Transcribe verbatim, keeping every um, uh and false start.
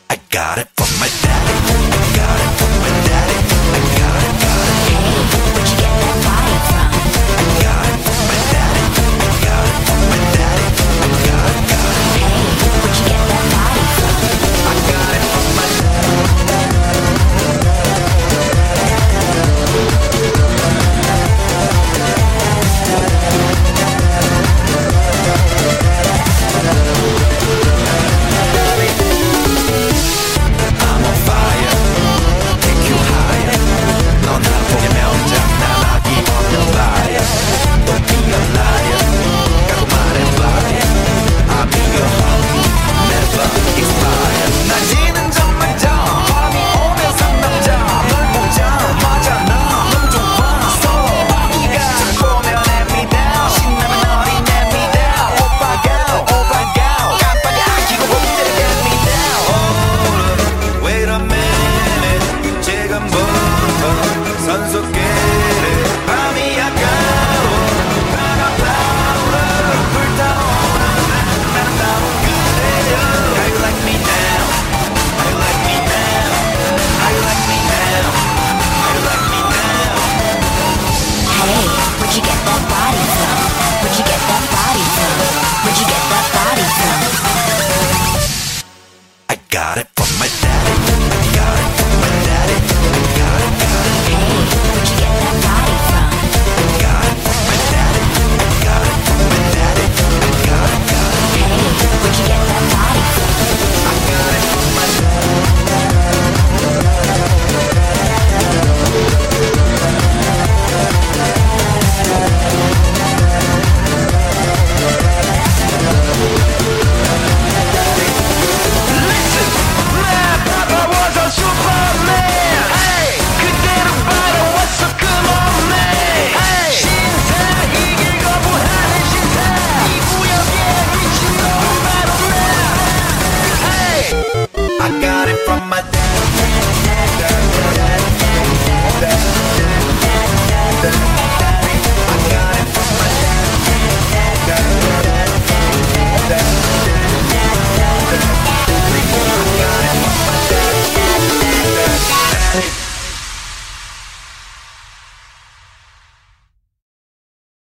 I got it from my daddy. I got it from my daddy. I got it, got it. Hey, where'd you get that body from? I got it from my daddy. I got it from my daddy. I got it, got it. Hey, where'd you get that body from? I got it from my daddy. I'm on fire. Take you higher. 넌 한폭의 명장, 난 아기 없는 liar. Don't be a liar. 까고 말해봐야. I'll be your homie. Never expire. 낮이는 정말 더. 밤이 오면 상남자. 널 보자마자 나 너무 좋아. 서로 바퀴가 보면 let me down. 신나면 너리 let me down. 오빠가 오빠가 깜빡이 안 켜고 홈들 get me down. Oh, wait a minute. 지금부터 선수끼리 밤이 아까워. 바라봐라. 불타오르는 아름다운 그대여. How you like me now? How you like me now? How you like me now? How you like me now? Hey, where'd you get that body from? Where'd you get that body from? Where'd you get that body from? I got it from my dad.